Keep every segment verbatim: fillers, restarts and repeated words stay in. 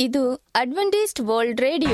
ಇದು Adventist world radio.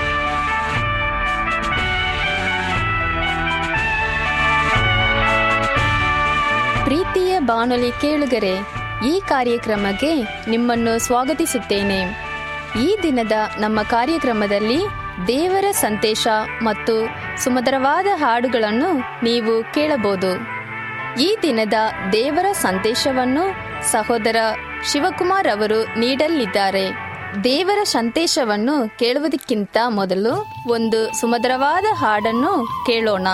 ಪ್ರೀತಿಯ ಬಾನುಲಿ ಕೇಳುಗರೆ, ಈ ಕಾರ್ಯಕ್ರಮಕ್ಕೆ ನಿಮ್ಮನ್ನು ಸ್ವಾಗತಿಸುತ್ತೇನೆ. ಈ ದಿನದ ನಮ್ಮ ಕಾರ್ಯಕ್ರಮದಲ್ಲಿ ದೇವರ ಸಂದೇಶ ಮತ್ತು ಸುಮಧುರವಾದ ಹಾಡುಗಳನ್ನು ನೀವು ಕೇಳಬಹುದು. ಈ ದಿನದ ದೇವರ ಸಂದೇಶವನ್ನು ಸಹೋದರ ಶಿವಕುಮಾರ್ ಅವರು ನೀಡಲಿದ್ದಾರೆ. ದೇವರ ಸಂದೇಶವನ್ನು ಕೇಳುವುದಕ್ಕಿಂತ ಮೊದಲು ಒಂದು ಸುಮಧುರವಾದ ಹಾಡನ್ನು ಕೇಳೋಣ.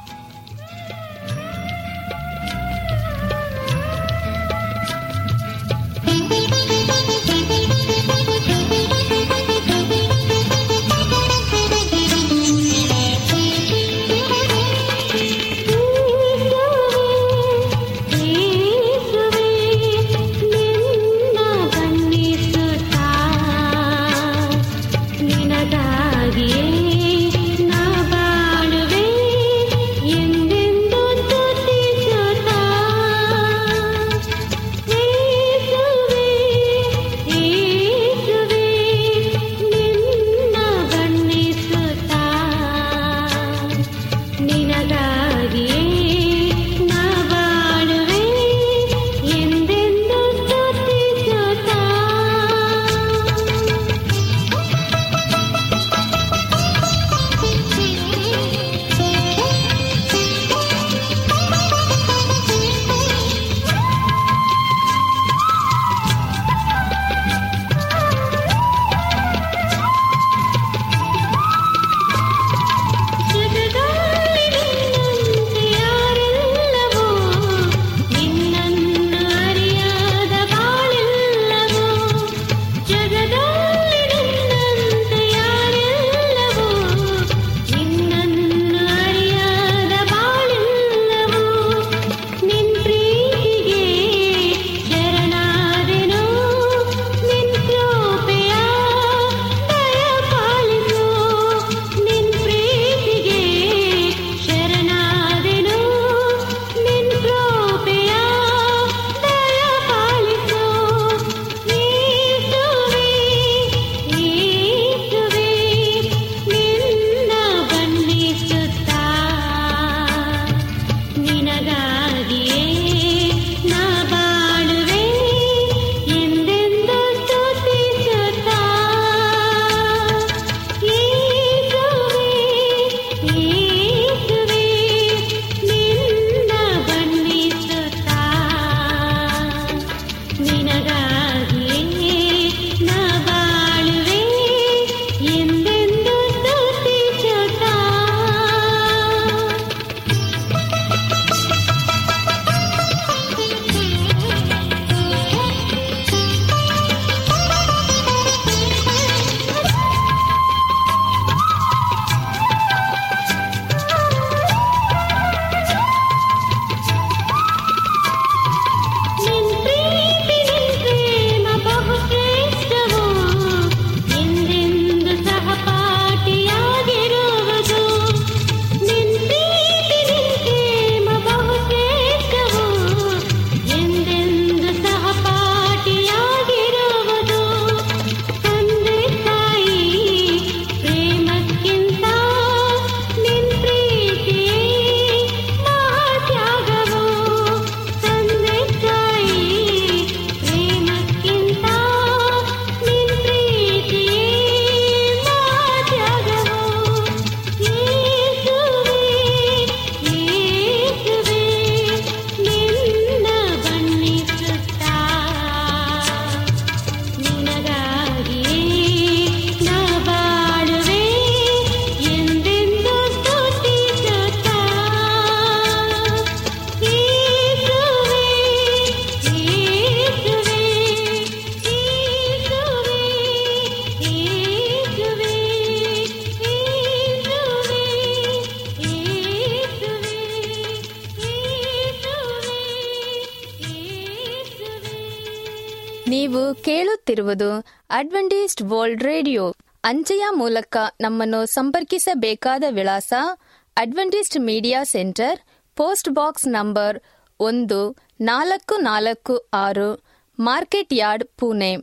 ನೀವು ಕೇಳುತ್ತಿರುವುದು ಅಡ್ವೆಂಟಿಸ್ಟ್ ವರ್ಲ್ಡ್ ರೇಡಿಯೋ. ಅಂಚೆಯ ಮೂಲಕ ನಮ್ಮನ್ನು ಸಂಪರ್ಕಿಸಬೇಕಾದ ವಿಳಾಸ Adventist media centre, post box number ಒಂದು ನಾಲ್ಕು ನಾಲ್ಕು ಆರು, ಮಾರ್ಕೆಟ್ ಯಾರ್ಡ್, ಪುಣೆ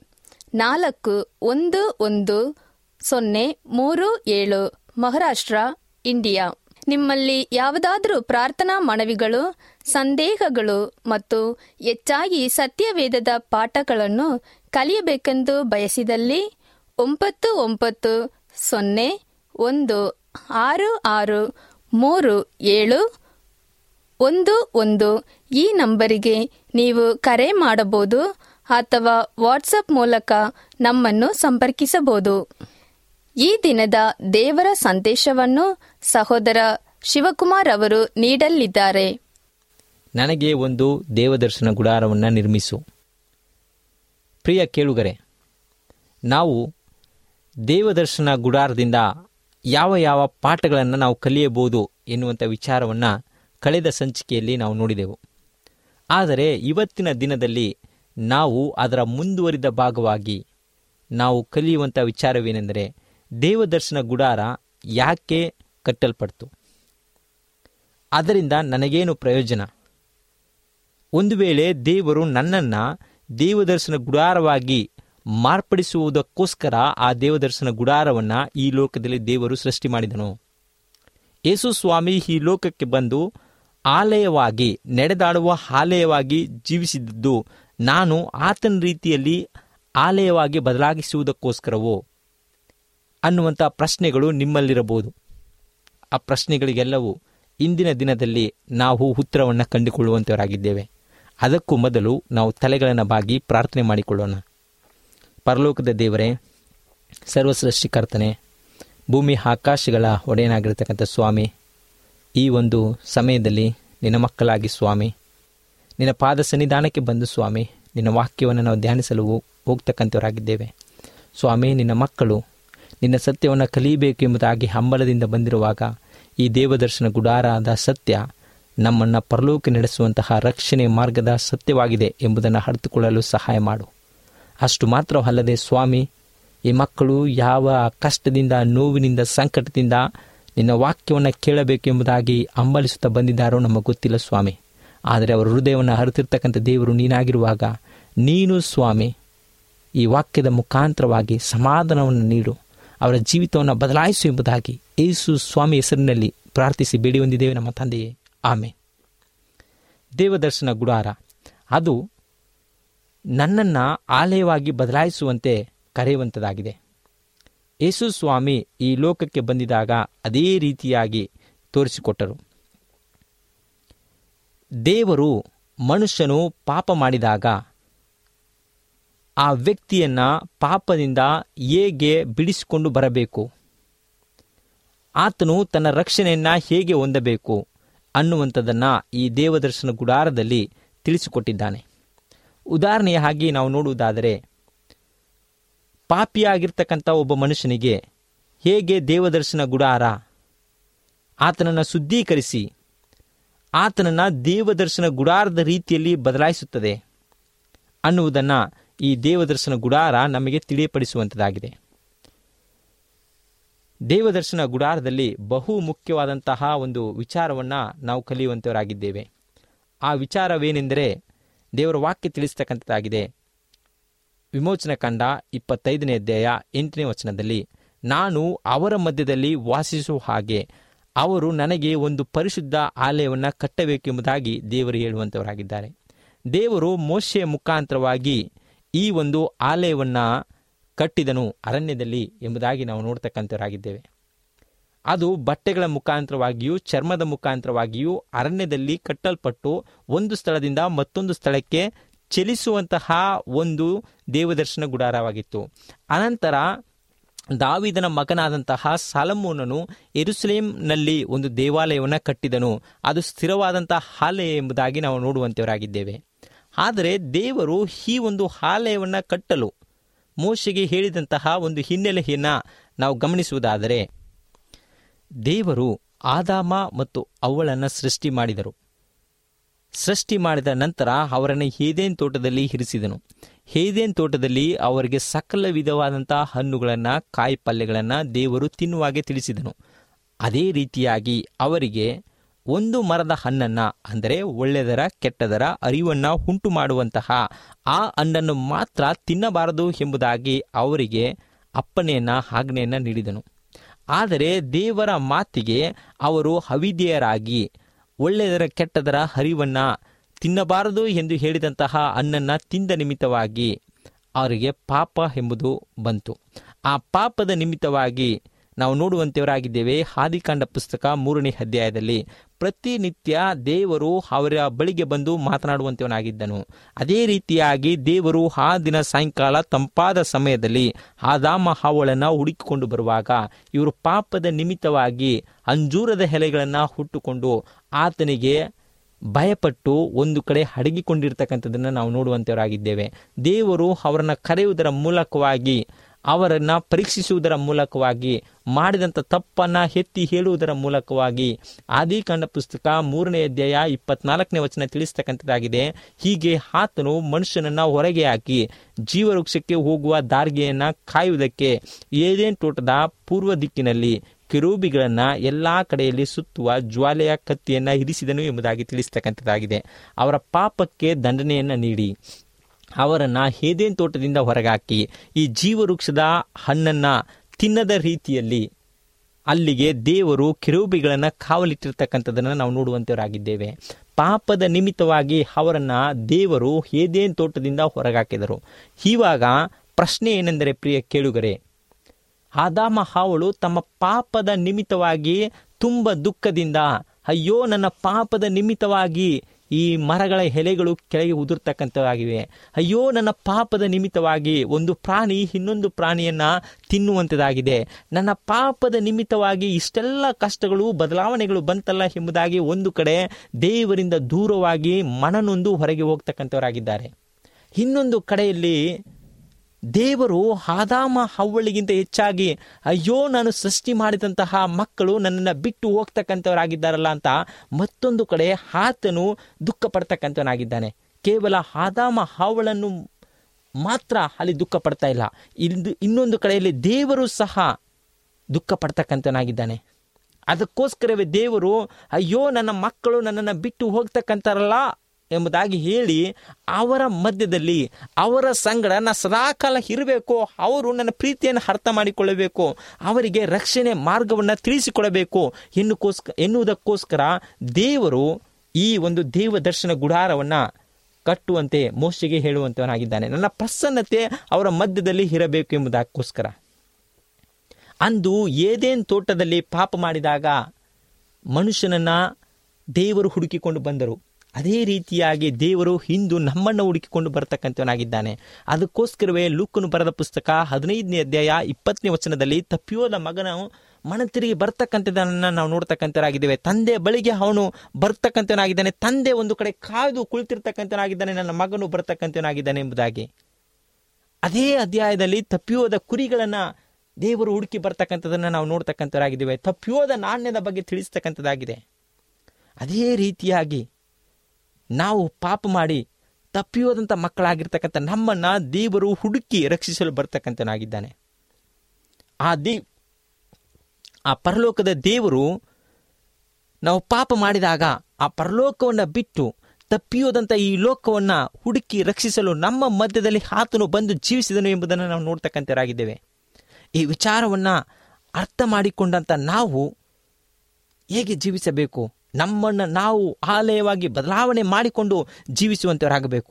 ನಾಲ್ಕು ಒಂದು ಒಂದು ಸೊನ್ನೆ ಮೂರು ಏಳು, ಮಹಾರಾಷ್ಟ್ರ, ಇಂಡಿಯಾ. ನಿಮ್ಮಲ್ಲಿ ಯಾವುದಾದರೂ ಪ್ರಾರ್ಥನಾ ಮನವಿಗಳು, ಸಂದೇಹಗಳು ಮತ್ತು ಹೆಚ್ಚಾಗಿ ಸತ್ಯವೇದದ ಪಾಠಗಳನ್ನು ಕಲಿಯಬೇಕೆಂದು ಬಯಸಿದಲ್ಲಿ ಒಂಬತ್ತು ಒಂಬತ್ತು ಸೊನ್ನೆ ಒಂದು ಆರು ಆರು ಮೂರು ಏಳು ಒಂದು ಒಂದು ಈ ನಂಬರಿಗೆ ನೀವು ಕರೆ ಮಾಡಬಹುದು ಅಥವಾ ವಾಟ್ಸಪ್ ಮೂಲಕ ನಮ್ಮನ್ನು ಸಂಪರ್ಕಿಸಬಹುದು. ಈ ದಿನದ ದೇವರ ಸಂದೇಶವನ್ನು ಸಹೋದರ ಶಿವಕುಮಾರ್ ಅವರು ನೀಡಲಿದ್ದಾರೆ. ನನಗೆ ಒಂದು ದೇವದರ್ಶನ ಗುಡಾರವನ್ನು ನಿರ್ಮಿಸು. ಪ್ರಿಯ ಕೇಳುಗರೆ, ನಾವು ದೇವದರ್ಶನ ಗುಡಾರದಿಂದ ಯಾವ ಯಾವ ಪಾಠಗಳನ್ನು ನಾವು ಕಲಿಯಬಹುದು ಎನ್ನುವಂಥ ವಿಚಾರವನ್ನು ಕಳೆದ ಸಂಚಿಕೆಯಲ್ಲಿ ನಾವು ನೋಡಿದೆವು. ಆದರೆ ಇವತ್ತಿನ ದಿನದಲ್ಲಿ ನಾವು ಅದರ ಮುಂದುವರಿದ ಭಾಗವಾಗಿ ನಾವು ಕಲಿಯುವಂಥ ವಿಚಾರವೇನೆಂದರೆ, ದೇವದರ್ಶನ ಗುಡಾರ ಯಾಕೆ ಕಟ್ಟಲ್ಪಡ್ತು, ಅದರಿಂದ ನನಗೇನು ಪ್ರಯೋಜನ. ಒಂದು ವೇಳೆ ದೇವರು ನನ್ನನ್ನು ದೇವದರ್ಶನ ಗುಡಾರವಾಗಿ ಮಾರ್ಪಡಿಸುವುದಕ್ಕೋಸ್ಕರ ಆ ದೇವದರ್ಶನ ಗುಡಾರವನ್ನು ಈ ಲೋಕದಲ್ಲಿ ದೇವರು ಸೃಷ್ಟಿ ಮಾಡಿದನು. ಯೇಸು ಸ್ವಾಮಿ ಈ ಲೋಕಕ್ಕೆ ಬಂದು ಆಲಯವಾಗಿ ನಡೆದಾಡುವ ಆಲಯವಾಗಿ ಜೀವಿಸಿದ್ದು ನಾನು ಆತನ ರೀತಿಯಲ್ಲಿ ಆಲಯವಾಗಿ ಬದಲಾಗಿಸುವುದಕ್ಕೋಸ್ಕರವೋ ಅನ್ನುವಂಥ ಪ್ರಶ್ನೆಗಳು ನಿಮ್ಮಲ್ಲಿರಬಹುದು. ಆ ಪ್ರಶ್ನೆಗಳಿಗೆಲ್ಲವೂ ಇಂದಿನ ದಿನದಲ್ಲಿ ನಾವು ಉತ್ತರವನ್ನು ಕಂಡುಕೊಳ್ಳುವಂತವರಾಗಿದ್ದೇವೆ. ಅದಕ್ಕೂ ಮೊದಲು ನಾವು ತಲೆಗಳನ್ನು ಬಾಗಿ ಪ್ರಾರ್ಥನೆ ಮಾಡಿಕೊಳ್ಳೋಣ. ಪರಲೋಕದ ದೇವರೇ, ಸರ್ವಸೃಷ್ಟಿಕರ್ತನೆ, ಭೂಮಿ ಆಕಾಶಗಳ ಒಡೆಯನಾಗಿರ್ತಕ್ಕಂಥ ಸ್ವಾಮಿ, ಈ ಒಂದು ಸಮಯದಲ್ಲಿ ನಿನ್ನ ಮಕ್ಕಳಾಗಿ ಸ್ವಾಮಿ ನಿನ್ನ ಪಾದ ಸನ್ನಿಧಾನಕ್ಕೆ ಬಂದು ಸ್ವಾಮಿ ನಿನ್ನ ವಾಕ್ಯವನ್ನು ನಾವು ಧ್ಯಾನಿಸಲು ಹೋಗ್ತಕ್ಕಂಥವರಾಗಿದ್ದೇವೆ. ಸ್ವಾಮಿ, ನಿನ್ನ ಮಕ್ಕಳು ನಿನ್ನ ಸತ್ಯವನ್ನು ಕಲಿಯಬೇಕು ಎಂಬುದಾಗಿ ಹಂಬಲದಿಂದ ಬಂದಿರುವಾಗ ಈ ದೇವದರ್ಶನ ಗುಡಾರದ ಸತ್ಯ ನಮ್ಮನ್ನು ಪರಲೋಕ ನಡೆಸುವಂತಹ ರಕ್ಷಣೆ ಮಾರ್ಗದ ಸತ್ಯವಾಗಿದೆ ಎಂಬುದನ್ನು ಅರಿತುಕೊಳ್ಳಲು ಸಹಾಯ ಮಾಡು. ಅಷ್ಟು ಮಾತ್ರವಲ್ಲದೆ ಸ್ವಾಮಿ, ಈ ಮಕ್ಕಳು ಯಾವ ಕಷ್ಟದಿಂದ, ನೋವಿನಿಂದ, ಸಂಕಟದಿಂದ ನಿನ್ನ ವಾಕ್ಯವನ್ನು ಕೇಳಬೇಕು ಎಂಬುದಾಗಿ ಹಂಬಲಿಸುತ್ತಾ ಬಂದಿದ್ದಾರೋ ನಮಗೆ ಗೊತ್ತಿಲ್ಲ ಸ್ವಾಮಿ. ಆದರೆ ಅವರ ಹೃದಯವನ್ನು ಅರಿತಿರ್ತಕ್ಕಂಥ ದೇವರು ನೀನಾಗಿರುವಾಗ ನೀನು ಸ್ವಾಮಿ ಈ ವಾಕ್ಯದ ಮುಖಾಂತರವಾಗಿ ಸಮಾಧಾನವನ್ನು ನೀಡು, ಅವರ ಜೀವಿತವನ್ನು ಬದಲಾಯಿಸು ಎಂಬುದಾಗಿ ಯೇಸು ಸ್ವಾಮಿ ಹೆಸರಿನಲ್ಲಿ ಪ್ರಾರ್ಥಿಸಿ ಬೇಡಿ ಹೊಂದಿದ್ದೇವೆ ನಮ್ಮ ತಂದೆಯೇ, ಆಮೇನ್. ದೇವದರ್ಶನ ಗುಡಾರ ಅದು ನನ್ನನ್ನು ಆಲಯವಾಗಿ ಬದಲಾಯಿಸುವಂತೆ ಕರೆಯುವಂಥದ್ದಾಗಿದೆ. ಯೇಸು ಸ್ವಾಮಿ ಈ ಲೋಕಕ್ಕೆ ಬಂದಿದಾಗ ಅದೇ ರೀತಿಯಾಗಿ ತೋರಿಸಿಕೊಟ್ಟರು. ದೇವರು ಮನುಷ್ಯನು ಪಾಪ ಮಾಡಿದಾಗ ಆ ವ್ಯಕ್ತಿಯನ್ನು ಪಾಪದಿಂದ ಹೇಗೆ ಬಿಡಿಸಿಕೊಂಡು ಬರಬೇಕು, ಆತನು ತನ್ನ ರಕ್ಷಣೆಯನ್ನು ಹೇಗೆ ಹೊಂದಬೇಕು ಅನ್ನುವಂಥದ್ದನ್ನು ಈ ದೇವದರ್ಶನ ಗುಡಾರದಲ್ಲಿ ತಿಳಿಸಿಕೊಟ್ಟಿದ್ದಾನೆ. ಉದಾಹರಣೆಯ ಹಾಗೆ ನಾವು ನೋಡುವುದಾದರೆ, ಪಾಪಿಯಾಗಿರ್ತಕ್ಕಂಥ ಒಬ್ಬ ಮನುಷ್ಯನಿಗೆ ಹೇಗೆ ದೇವದರ್ಶನ ಗುಡಾರ ಆತನನ್ನು ಶುದ್ಧೀಕರಿಸಿ ಆತನನ್ನು ದೇವದರ್ಶನ ಗುಡಾರದ ರೀತಿಯಲ್ಲಿ ಬದಲಾಯಿಸುತ್ತದೆ ಅನ್ನುವುದನ್ನು ಈ ದೇವದರ್ಶನ ಗುಡಾರ ನಮಗೆ ತಿಳಿಯಪಡಿಸುವಂಥದ್ದಾಗಿದೆ. ದೇವದರ್ಶನ ಗುಡಾರದಲ್ಲಿ ಬಹು ಮುಖ್ಯವಾದಂತಹ ಒಂದು ವಿಚಾರವನ್ನು ನಾವು ಕಲಿಯುವಂಥವರಾಗಿದ್ದೇವೆ. ಆ ವಿಚಾರವೇನೆಂದರೆ, ದೇವರ ವಾಕ್ಯ ತಿಳಿಸ್ತಕ್ಕಂಥದ್ದಾಗಿದೆ. ವಿಮೋಚನ ಕಂಡ ಇಪ್ಪತ್ತೈದನೇ ಅಧ್ಯಾಯ ಎಂಟನೇ ವಚನದಲ್ಲಿ, ನಾನು ಅವರ ಮಧ್ಯದಲ್ಲಿ ವಾಸಿಸುವ ಹಾಗೆ ಅವರು ನನಗೆ ಒಂದು ಪರಿಶುದ್ಧ ಆಲಯವನ್ನು ಕಟ್ಟಬೇಕೆಂಬುದಾಗಿ ದೇವರು ಹೇಳುವಂಥವರಾಗಿದ್ದಾರೆ. ದೇವರು ಮೋಶೆಯ ಮುಖಾಂತರವಾಗಿ ಈ ಒಂದು ಆಲಯವನ್ನು ಕಟ್ಟಿದನು ಅರಣ್ಯದಲ್ಲಿ ಎಂಬುದಾಗಿ ನಾವು ನೋಡ್ತಕ್ಕಂಥವರಾಗಿದ್ದೇವೆ. ಅದು ಬಟ್ಟೆಗಳ ಮುಖಾಂತರವಾಗಿಯೂ ಚರ್ಮದ ಮುಖಾಂತರವಾಗಿಯೂ ಅರಣ್ಯದಲ್ಲಿ ಕಟ್ಟಲ್ಪಟ್ಟು ಒಂದು ಸ್ಥಳದಿಂದ ಮತ್ತೊಂದು ಸ್ಥಳಕ್ಕೆ ಚಲಿಸುವಂತಹ ಒಂದು ದೇವದರ್ಶನ ಗುಡಾರವಾಗಿತ್ತು. ಅನಂತರ ದಾವೀದನ ಮಗನಾದಂತಹ ಸಾಲಮೋನನು ಯೆರೂಸಲೇಮಿನಲ್ಲಿ ಒಂದು ದೇವಾಲಯವನ್ನು ಕಟ್ಟಿದನು. ಅದು ಸ್ಥಿರವಾದಂತಹ ಆಲಯ ಎಂಬುದಾಗಿ ನಾವು ನೋಡುವಂಥವರಾಗಿದ್ದೇವೆ. ಆದರೆ ದೇವರು ಈ ಒಂದು ಆಲಯವನ್ನು ಕಟ್ಟಲು ಮೋಶೆಗೆ ಹೇಳಿದಂತಹ ಒಂದು ಹಿನ್ನೆಲೆಯನ್ನು ನಾವು ಗಮನಿಸುವುದಾದರೆ, ದೇವರು ಆದಾಮ ಮತ್ತು ಅವ್ವಳನ್ನು ಸೃಷ್ಟಿ ಮಾಡಿದರು. ಸೃಷ್ಟಿ ಮಾಡಿದ ನಂತರ ಅವರನ್ನು ಏದೇನ್ ತೋಟದಲ್ಲಿ ಇರಿಸಿದನು. ಏದೇನ್ ತೋಟದಲ್ಲಿ ಅವರಿಗೆ ಸಕಲ ವಿಧವಾದಂಥ ಹಣ್ಣುಗಳನ್ನು, ಕಾಯಿ ಪಲ್ಯಗಳನ್ನು ದೇವರು ತಿನ್ನುವಾಗೆ ತಿಳಿಸಿದನು. ಅದೇ ರೀತಿಯಾಗಿ ಅವರಿಗೆ ಒಂದು ಮರದ ಹಣ್ಣನ್ನು, ಅಂದರೆ ಒಳ್ಳೆಯದರ ಕೆಟ್ಟದರ ಅರಿವನ್ನು ಉಂಟು ಮಾಡುವಂತಹ ಆ ಹಣ್ಣನ್ನು ಮಾತ್ರ ತಿನ್ನಬಾರದು ಎಂಬುದಾಗಿ ಅವರಿಗೆ ಅಪ್ಪಣೆಯನ್ನು ಆಜ್ಞೆಯನ್ನು ನೀಡಿದನು. ಆದರೆ ದೇವರ ಮಾತಿಗೆ ಅವರು ಅವಿಧೇಯರಾಗಿ ಒಳ್ಳೆಯದರ ಕೆಟ್ಟದರ ಅರಿವನ್ನು ತಿನ್ನಬಾರದು ಎಂದು ಹೇಳಿದಂತಹ ಹಣ್ಣನ್ನು ತಿಂದ ನಿಮಿತ್ತವಾಗಿ ಅವರಿಗೆ ಪಾಪ ಎಂಬುದು ಬಂತು. ಆ ಪಾಪದ ನಿಮಿತ್ತವಾಗಿ ನಾವು ನೋಡುವಂತೆಯವರಾಗಿದ್ದೇವೆ. ಆದಿಕಾಂಡ ಪುಸ್ತಕ ಮೂರನೇ ಅಧ್ಯಾಯದಲ್ಲಿ ಪ್ರತಿನಿತ್ಯ ದೇವರು ಅವರ ಬಳಿಗೆ ಬಂದು ಮಾತನಾಡುವಂತವನಾಗಿದ್ದನು. ಅದೇ ರೀತಿಯಾಗಿ ದೇವರು ಆ ದಿನ ಸಾಯಂಕಾಲ ತಂಪಾದ ಸಮಯದಲ್ಲಿ ಆದಾಮ ಹವ್ವಳನ್ನು ಹುಡುಕಿಕೊಂಡು ಬರುವಾಗ ಇವರು ಪಾಪದ ನಿಮಿತ್ತವಾಗಿ ಅಂಜೂರದ ಎಲೆಗಳನ್ನು ಹುಟ್ಟುಕೊಂಡು ಆತನಿಗೆ ಭಯಪಟ್ಟು ಒಂದು ಕಡೆ ಅಡಗಿಕೊಂಡಿರ್ತಕ್ಕಂಥದ್ದನ್ನು ನಾವು ನೋಡುವಂತವರಾಗಿದ್ದೇವೆ. ದೇವರು ಅವರನ್ನು ಕರೆಯುವುದರ ಮೂಲಕವಾಗಿ, ಅವರನ್ನು ಪರೀಕ್ಷಿಸುವುದರ ಮೂಲಕವಾಗಿ, ಮಾಡಿದಂಥ ತಪ್ಪನ್ನು ಎತ್ತಿ ಹೇಳುವುದರ ಮೂಲಕವಾಗಿ ಆದಿಕಾಂಡ ಪುಸ್ತಕ ಮೂರನೇ ಅಧ್ಯಾಯ ಇಪ್ಪತ್ನಾಲ್ಕನೇ ವಚನ ತಿಳಿಸ್ತಕ್ಕಂಥದ್ದಾಗಿದೆ. ಹೀಗೆ ಆತನು ಮನುಷ್ಯನನ್ನು ಹೊರಗೆ ಹಾಕಿ ಜೀವವೃಕ್ಷಕ್ಕೆ ಹೋಗುವ ದಾರಿಗೆಯನ್ನು ಕಾಯುವುದಕ್ಕೆ ಏದೇನ್ ತೋಟದ ಪೂರ್ವ ದಿಕ್ಕಿನಲ್ಲಿ ಕೆರೂಬಿಗಳನ್ನು ಎಲ್ಲ ಕಡೆಯಲ್ಲಿ ಸುತ್ತುವ ಜ್ವಾಲೆಯ ಕತ್ತಿಯನ್ನು ಇರಿಸಿದನು ಎಂಬುದಾಗಿ ತಿಳಿಸ್ತಕ್ಕಂಥದ್ದಾಗಿದೆ. ಅವರ ಪಾಪಕ್ಕೆ ದಂಡನೆಯನ್ನು ನೀಡಿ ಅವರನ್ನು ಏದೇನ್ ತೋಟದಿಂದ ಹೊರಗಾಕಿ ಈ ಜೀವವೃಕ್ಷದ ಹಣ್ಣನ್ನು ತಿನ್ನದ ರೀತಿಯಲ್ಲಿ ಅಲ್ಲಿಗೆ ದೇವರು ಕೆರೂಬಿಗಳನ್ನು ಕಾವಲಿಟ್ಟಿರ್ತಕ್ಕಂಥದ್ದನ್ನು ನಾವು ನೋಡುವಂತವರಾಗಿದ್ದೇವೆ. ಪಾಪದ ನಿಮಿತ್ತವಾಗಿ ಅವರನ್ನು ದೇವರು ಏದೇನ್ ತೋಟದಿಂದ ಹೊರಗಾಕಿದರು. ಇವಾಗ ಪ್ರಶ್ನೆ ಏನೆಂದರೆ, ಪ್ರಿಯ ಕೇಳುಗರೆ, ಆದಾಮ ಹವ್ವಳು ತಮ್ಮ ಪಾಪದ ನಿಮಿತ್ತವಾಗಿ ತುಂಬ ದುಃಖದಿಂದ, ಅಯ್ಯೋ ನನ್ನ ಪಾಪದ ನಿಮಿತ್ತವಾಗಿ ಈ ಮರಗಳ ಎಲೆಗಳು ಕೆಳಗೆ ಉದುರ್ತಕ್ಕಂಥವಾಗಿವೆ, ಅಯ್ಯೋ ನನ್ನ ಪಾಪದ ನಿಮಿತ್ತವಾಗಿ ಒಂದು ಪ್ರಾಣಿ ಇನ್ನೊಂದು ಪ್ರಾಣಿಯನ್ನು ತಿನ್ನುವಂಥದ್ದಾಗಿದೆ, ನನ್ನ ಪಾಪದ ನಿಮಿತ್ತವಾಗಿ ಇಷ್ಟೆಲ್ಲ ಕಷ್ಟಗಳು ಬದಲಾವಣೆಗಳು ಬಂತಲ್ಲ ಎಂಬುದಾಗಿ ಒಂದು ಕಡೆ ದೇವರಿಂದ ದೂರವಾಗಿ ಮನನೊಂದು ಹೊರಗೆ ಹೋಗ್ತಕ್ಕಂಥವರಾಗಿದ್ದಾರೆ. ಇನ್ನೊಂದು ಕಡೆಯಲ್ಲಿ ದೇವರು ಆದಾಮ ಹವ್ವಳಿಗಿಂತ ಹೆಚ್ಚಾಗಿ ಅಯ್ಯೋ ನಾನು ಸೃಷ್ಟಿ ಮಾಡಿದಂತಹ ಮಕ್ಕಳು ನನ್ನನ್ನು ಬಿಟ್ಟು ಹೋಗ್ತಕ್ಕಂಥವರಾಗಿದ್ದಾರಲ್ಲ ಅಂತ ಮತ್ತೊಂದು ಕಡೆ ಆತನು ದುಃಖ ಪಡ್ತಕ್ಕಂಥವನಾಗಿದ್ದಾನೆ. ಕೇವಲ ಆದಾಮ ಹವ್ವಳನ್ನು ಮಾತ್ರ ಅಲ್ಲಿ ದುಃಖ ಪಡ್ತಾ ಇಲ್ಲ, ಇದು ಇನ್ನೊಂದು ಕಡೆಯಲ್ಲಿ ದೇವರು ಸಹ ದುಃಖ ಪಡ್ತಕ್ಕಂಥವನಾಗಿದ್ದಾನೆ. ಅದಕ್ಕೋಸ್ಕರವೇ ದೇವರು ಅಯ್ಯೋ ನನ್ನ ಮಕ್ಕಳು ನನ್ನನ್ನು ಬಿಟ್ಟು ಹೋಗ್ತಕ್ಕಂಥರಲ್ಲ ಎಂಬುದಾಗಿ ಹೇಳಿ ಅವರ ಮಧ್ಯದಲ್ಲಿ ಅವರ ಸಂಗಡ ನಾ ಸದಾಕಾಲ ಇರಬೇಕು, ಅವರು ನನ್ನ ಪ್ರೀತಿಯನ್ನು ಅರ್ಥ ಮಾಡಿಕೊಳ್ಳಬೇಕು, ಅವರಿಗೆ ರಕ್ಷಣೆ ಮಾರ್ಗವನ್ನು ತಿಳಿಸಿಕೊಡಬೇಕು ಎನ್ನುಕೋಸ್ಕರ ಎನ್ನುವುದಕ್ಕೋಸ್ಕರ ದೇವರು ಈ ಒಂದು ದೇವ ದರ್ಶನ ಗುಡಾರವನ್ನು ಕಟ್ಟುವಂತೆ ಮೋಶೆಗೆ ಹೇಳುವಂತವನಾಗಿದ್ದಾನೆ. ನನ್ನ ಪ್ರಸನ್ನತೆ ಅವರ ಮಧ್ಯದಲ್ಲಿ ಇರಬೇಕು ಎಂಬುದಕ್ಕೋಸ್ಕರ. ಅಂದು ಏದೇನ್ ತೋಟದಲ್ಲಿ ಪಾಪ ಮಾಡಿದಾಗ ಮನುಷ್ಯನನ್ನ ದೇವರು ಹುಡುಕಿಕೊಂಡು ಬಂದರು. ಅದೇ ರೀತಿಯಾಗಿ ದೇವರು ಇಂದು ನಮ್ಮನ್ನು ಹುಡುಕಿಕೊಂಡು ಬರತಕ್ಕಂಥವನಾಗಿದ್ದಾನೆ. ಅದಕ್ಕೋಸ್ಕರವೇ ಲೂಕನು ಬರೆದ ಪುಸ್ತಕ ಹದಿನೈದನೇ ಅಧ್ಯಾಯ ಇಪ್ಪತ್ತನೇ ವಚನದಲ್ಲಿ ತಪ್ಪಿಯೋದ ಮಗನು ಮನತಿರುಗಿ ಬರ್ತಕ್ಕಂಥದ್ದನ್ನು ನಾವು ನೋಡ್ತಕ್ಕಂಥವರಾಗಿದ್ದೇವೆ. ತಂದೆ ಬಳಿಗೆ ಅವನು ಬರ್ತಕ್ಕಂಥವನಾಗಿದ್ದಾನೆ, ತಂದೆ ಒಂದು ಕಡೆ ಕಾಯ್ದು ಕುಳಿತಿರ್ತಕ್ಕಂಥವನಾಗಿದ್ದಾನೆ, ನನ್ನ ಮಗನು ಬರ್ತಕ್ಕಂಥವನಾಗಿದ್ದಾನೆ ಎಂಬುದಾಗಿ. ಅದೇ ಅಧ್ಯಾಯದಲ್ಲಿ ತಪ್ಪಿಯೋದ ಕುರಿಗಳನ್ನು ದೇವರು ಹುಡುಕಿ ಬರ್ತಕ್ಕಂಥದ್ದನ್ನು ನಾವು ನೋಡ್ತಕ್ಕಂಥವರಾಗಿದ್ದೇವೆ. ತಪ್ಪಿಯೋದ ನಾಣ್ಯದ ಬಗ್ಗೆ ತಿಳಿಸ್ತಕ್ಕಂಥದ್ದಾಗಿದೆ. ಅದೇ ರೀತಿಯಾಗಿ ನಾವು ಪಾಪ ಮಾಡಿ ತಪ್ಪಿಯೋದಂಥ ಮಕ್ಕಳಾಗಿರ್ತಕ್ಕಂಥ ನಮ್ಮನ್ನು ದೇವರು ಹುಡುಕಿ ರಕ್ಷಿಸಲು ಬರ್ತಕ್ಕಂಥನಾಗಿದ್ದಾನೆ. ಆ ದೇ ಆ ಪರಲೋಕದ ದೇವರು ನಾವು ಪಾಪ ಮಾಡಿದಾಗ ಆ ಪರಲೋಕವನ್ನು ಬಿಟ್ಟು ತಪ್ಪಿಯೋದಂಥ ಈ ಲೋಕವನ್ನು ಹುಡುಕಿ ರಕ್ಷಿಸಲು ನಮ್ಮ ಮಧ್ಯದಲ್ಲಿ ಆತನು ಬಂದು ಜೀವಿಸಿದನು ಎಂಬುದನ್ನು ನಾವು ನೋಡ್ತಕ್ಕಂಥರಾಗಿದ್ದೇವೆ. ಈ ವಿಚಾರವನ್ನು ಅರ್ಥ ಮಾಡಿಕೊಂಡಂಥ ನಾವು ಹೇಗೆ ಜೀವಿಸಬೇಕು, ನಮ್ಮನ್ನು ನಾವು ಆಲಯವಾಗಿ ಬದಲಾವಣೆ ಮಾಡಿಕೊಂಡು ಜೀವಿಸುವಂತವರಾಗಬೇಕು.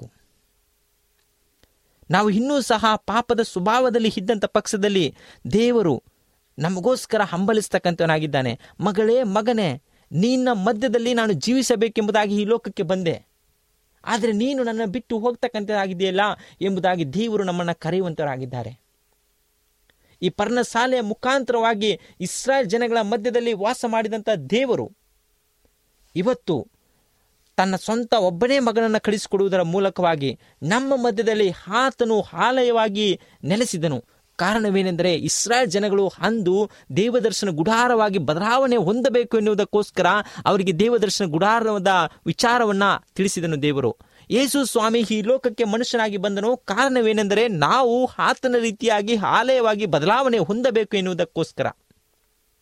ನಾವು ಇನ್ನೂ ಸಹ ಪಾಪದ ಸ್ವಭಾವದಲ್ಲಿ ಇದ್ದಂಥ ಪಕ್ಷದಲ್ಲಿ ದೇವರು ನಮಗೋಸ್ಕರ ಹಂಬಲಿಸ್ತಕ್ಕಂಥವನಾಗಿದ್ದಾನೆ. ಮಗಳೇ, ಮಗನೇ, ನಿನ್ನ ಮಧ್ಯದಲ್ಲಿ ನಾನು ಜೀವಿಸಬೇಕೆಂಬುದಾಗಿ ಈ ಲೋಕಕ್ಕೆ ಬಂದೆ, ಆದರೆ ನೀನು ನನ್ನ ಬಿಟ್ಟು ಹೋಗ್ತಕ್ಕಂಥದ್ದಾಗಿದೆಯಲ್ಲ ಎಂಬುದಾಗಿ ದೇವರು ನಮ್ಮನ್ನು ಕರೆಯುವಂತವರಾಗಿದ್ದಾರೆ. ಈ ಪರ್ಣಶಾಲೆಯ ಮುಖಾಂತರವಾಗಿ ಇಸ್ರಾಯೇಲ್ ಜನಗಳ ಮಧ್ಯದಲ್ಲಿ ವಾಸ ಮಾಡಿದಂಥ ದೇವರು ಇವತ್ತು ತನ್ನ ಸ್ವಂತ ಒಬ್ಬನೇ ಮಗನನ್ನು ಕಳಿಸಿಕೊಡುವುದರ ಮೂಲಕವಾಗಿ ನಮ್ಮ ಮಧ್ಯದಲ್ಲಿ ಆತನು ಆಲಯವಾಗಿ ನೆಲೆಸಿದನು. ಕಾರಣವೇನೆಂದರೆ ಇಸ್ರಾಯೇಲ್ ಜನಗಳು ಅಂದು ದೇವದರ್ಶನ ಗುಡಾರವಾಗಿ ಬದಲಾವಣೆ ಹೊಂದಬೇಕು ಎನ್ನುವುದಕ್ಕೋಸ್ಕರ ಅವರಿಗೆ ದೇವದರ್ಶನ ಗುಡಾರದ ವಿಚಾರವನ್ನು ತಿಳಿಸಿದನು ದೇವರು. ಯೇಸು ಸ್ವಾಮಿ ಈ ಲೋಕಕ್ಕೆ ಮನುಷ್ಯನಾಗಿ ಬಂದನು. ಕಾರಣವೇನೆಂದರೆ ನಾವು ಆತನ ರೀತಿಯಾಗಿ ಆಲಯವಾಗಿ ಬದಲಾವಣೆ ಹೊಂದಬೇಕು ಎನ್ನುವುದಕ್ಕೋಸ್ಕರ.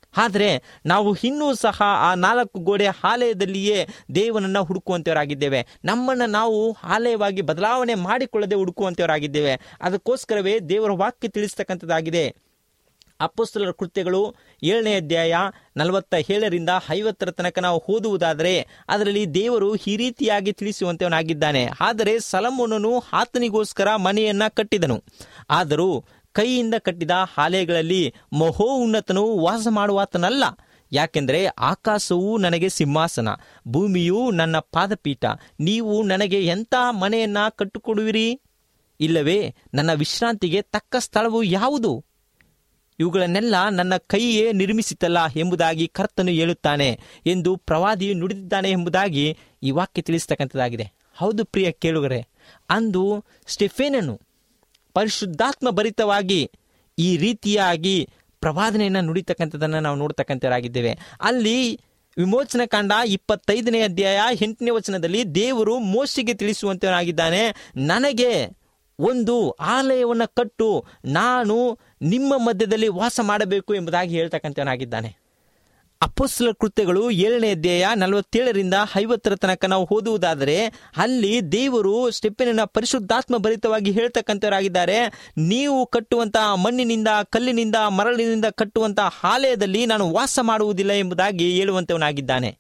ಆದರೆ ನಾವು ಇನ್ನೂ ಸಹ ಆ ನಾಲ್ಕು ಗೋಡೆ ಆಲಯದಲ್ಲಿಯೇ ದೇವನನ್ನು ಹುಡುಕುವಂಥವರಾಗಿದ್ದೇವೆ. ನಮ್ಮನ್ನು ನಾವು ಆಲಯವಾಗಿ ಬದಲಾವಣೆ ಮಾಡಿಕೊಳ್ಳದೆ ಹುಡುಕುವಂಥವರಾಗಿದ್ದೇವೆ. ಅದಕ್ಕೋಸ್ಕರವೇ ದೇವರ ವಾಕ್ಯ ತಿಳಿಸ್ತಕ್ಕಂಥದ್ದಾಗಿದೆ. ಅಪೊಸ್ತಲರ ಕೃತ್ಯಗಳು ಏಳನೇ ಅಧ್ಯಾಯ ನಲವತ್ತ ಏಳರಿಂದ ಐವತ್ತರ ತನಕ ನಾವು ಓದುವುದಾದರೆ ಅದರಲ್ಲಿ ದೇವರು ಈ ರೀತಿಯಾಗಿ ತಿಳಿಸುವಂತವನಾಗಿದ್ದಾನೆ. ಆದರೆ ಸೊಲೊಮೋನನು ಆತನಿಗೋಸ್ಕರ ಮನೆಯನ್ನ ಕಟ್ಟಿದನು. ಆದರೂ ಕೈಯಿಂದ ಕಟ್ಟಿದ ಆಲಯಗಳಲ್ಲಿ ಮಹೋನ್ನತನು ವಾಸ ಮಾಡುವಾತನಲ್ಲ. ಯಾಕೆಂದರೆ ಆಕಾಶವು ನನಗೆ ಸಿಂಹಾಸನ, ಭೂಮಿಯು ನನ್ನ ಪಾದಪೀಠ. ನೀವು ನನಗೆ ಎಂಥ ಮನೆಯನ್ನ ಕಟ್ಟಿಕೊಡುವಿರಿ? ಇಲ್ಲವೇ ನನ್ನ ವಿಶ್ರಾಂತಿಗೆ ತಕ್ಕ ಸ್ಥಳವು ಯಾವುದು? ಇವುಗಳನ್ನೆಲ್ಲ ನನ್ನ ಕೈಯೇ ನಿರ್ಮಿಸಿತಲ್ಲ ಎಂಬುದಾಗಿ ಕರ್ತನು ಹೇಳುತ್ತಾನೆ ಎಂದು ಪ್ರವಾದಿಯು ನುಡಿದಿದ್ದಾನೆ ಎಂಬುದಾಗಿ ಈ ವಾಕ್ಯ ತಿಳಿಸ್ತಕ್ಕಂಥದ್ದಾಗಿದೆ. ಹೌದು ಪ್ರಿಯ ಕೇಳುಗರೆ, ಅಂದು ಸ್ಟೆಫೇನನು ಪರಿಶುದ್ಧಾತ್ಮ ಭರಿತವಾಗಿ ಈ ರೀತಿಯಾಗಿ ಪ್ರವಾದನೆಯನ್ನು ನುಡಿತಕ್ಕಂಥದ್ದನ್ನು ನಾವು ನೋಡ್ತಕ್ಕಂಥವರಾಗಿದ್ದೇವೆ. ಅಲ್ಲಿ ವಿಮೋಚನ ಕಾಂಡ ಇಪ್ಪತ್ತೈದನೇ ಅಧ್ಯಾಯ ಎಂಟನೇ ವಚನದಲ್ಲಿ ದೇವರು ಮೋಶೆಗೆ ತಿಳಿಸುವಂತವನಾಗಿದ್ದಾನೆ, ನನಗೆ ಒಂದು ಆಲಯವನ್ನು ಕಟ್ಟು, ನಾನು ನಿಮ್ಮ ಮಧ್ಯದಲ್ಲಿ ವಾಸ ಮಾಡಬೇಕು ಎಂಬುದಾಗಿ ಹೇಳ್ತಕ್ಕಂಥವನಾಗಿದ್ದಾನೆ. ಅಪೊಸ್ತಲರ ಕೃತ್ಯಗಳು ಏಳನೇ ಅಧ್ಯಾಯ ನಲವತ್ತೇಳರಿಂದ ಐವತ್ತರ ತನಕ ನಾವು ಓದುವುದಾದರೆ ಅಲ್ಲಿ ದೇವರು ಸ್ಟೆಫೆನನ ಪರಿಶುದ್ಧಾತ್ಮ ಭರಿತವಾಗಿ ಹೇಳ್ತಕ್ಕಂಥವರಾಗಿದ್ದಾರೆ, ನೀವು ಕಟ್ಟುವಂತಹ ಮಣ್ಣಿನಿಂದ, ಕಲ್ಲಿನಿಂದ, ಮರಳಿನಿಂದ ಕಟ್ಟುವಂತಹ ಆಲಯದಲ್ಲಿ ನಾನು ವಾಸ ಮಾಡುವುದಿಲ್ಲ ಎಂಬುದಾಗಿ ಹೇಳುವಂತವನಾಗಿದ್ದಾನೆ.